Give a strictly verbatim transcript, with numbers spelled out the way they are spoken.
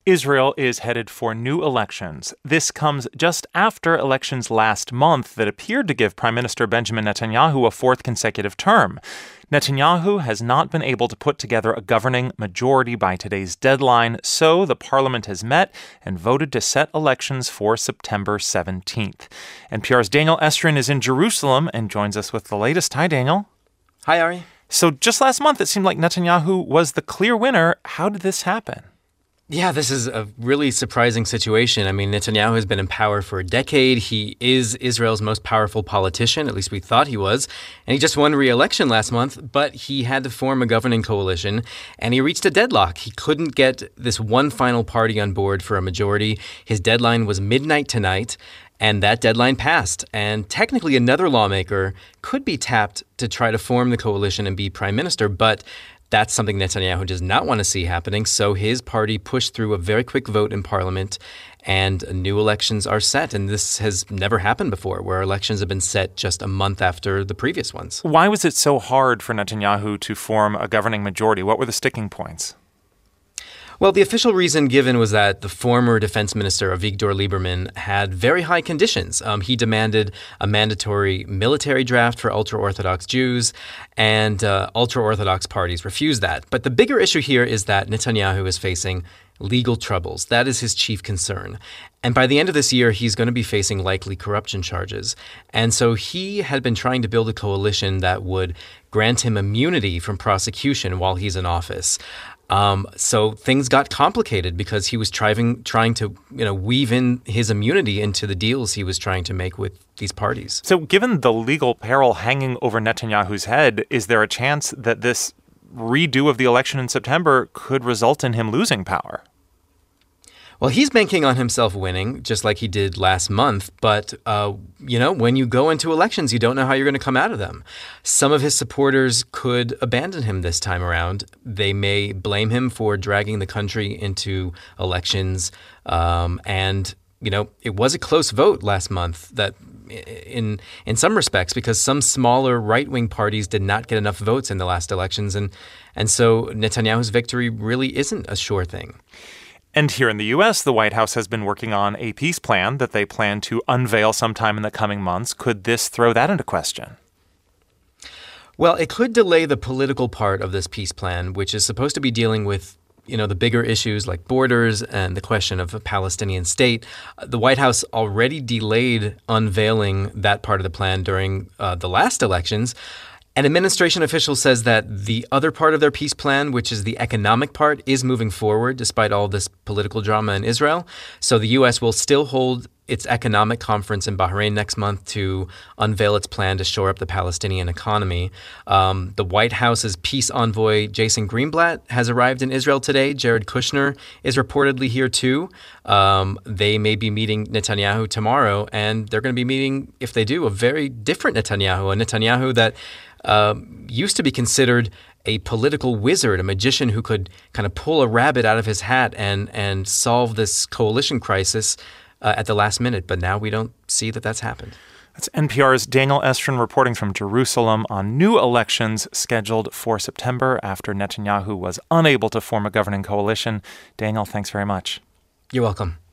Israel is headed for new elections. This comes just after elections last month that appeared to give Prime Minister Benjamin Netanyahu a fourth consecutive term. Netanyahu has not been able to put together a governing majority by today's deadline, so the parliament has met and voted to set elections for September seventeenth. N P R's Daniel Estrin is in Jerusalem and joins us with the latest. Hi, Daniel. Hi, Ari. So just last month, it seemed like Netanyahu was the clear winner. How did this happen? Yeah, this is a really surprising situation. I mean, Netanyahu has been in power for a decade. He is Israel's most powerful politician, at least we thought he was. And he just won re-election last month, but he had to form a governing coalition, and he reached a deadlock. He couldn't get this one final party on board for a majority. His deadline was midnight tonight, and that deadline passed. And technically, another lawmaker could be tapped to try to form the coalition and be prime minister, but that's something Netanyahu does not want to see happening, so his party pushed through a very quick vote in parliament, and new elections are set. And this has never happened before, where elections have been set just a month after the previous ones. Why was it so hard for Netanyahu to form a governing majority? What were the sticking points? Well, the official reason given was that the former defense minister, Avigdor Lieberman, had very high conditions. Um, he demanded a mandatory military draft for ultra-Orthodox Jews, and uh, ultra-Orthodox parties refused that. But the bigger issue here is that Netanyahu is facing legal troubles. That is his chief concern. And by the end of this year, he's going to be facing likely corruption charges. And so he had been trying to build a coalition that would grant him immunity from prosecution while he's in office. Um, so things got complicated because he was trying trying to you know weave in his immunity into the deals he was trying to make with these parties. So given the legal peril hanging over Netanyahu's head, is there a chance that this redo of the election in September could result in him losing power? Well, he's banking on himself winning, just like he did last month. But, uh, you know, when you go into elections, you don't know how you're going to come out of them. Some of his supporters could abandon him this time around. They may blame him for dragging the country into elections. Um, and, you know, it was a close vote last month that in in some respects, because some smaller right-wing parties did not get enough votes in the last elections. And, and so Netanyahu's victory really isn't a sure thing. And here in the U S, the White House has been working on a peace plan that they plan to unveil sometime in the coming months. Could this throw that into question? Well, it could delay the political part of this peace plan, which is supposed to be dealing with, you know, the bigger issues like borders and the question of a Palestinian state. The White House already delayed unveiling that part of the plan during uh, the last elections. An administration official says that the other part of their peace plan, which is the economic part, is moving forward despite all this political drama in Israel. So the U S will still hold its economic conference in Bahrain next month to unveil its plan to shore up the Palestinian economy. Um, the White House's peace envoy, Jason Greenblatt, has arrived in Israel today. Jared Kushner is reportedly here too. Um, they may be meeting Netanyahu tomorrow, and they're going to be meeting, if they do, a very different Netanyahu, a Netanyahu that Um, used to be considered a political wizard, a magician who could kind of pull a rabbit out of his hat and and solve this coalition crisis uh, at the last minute. But now we don't see that that's happened. That's N P R's Daniel Estrin reporting from Jerusalem on new elections scheduled for September after Netanyahu was unable to form a governing coalition. Daniel, thanks very much. You're welcome.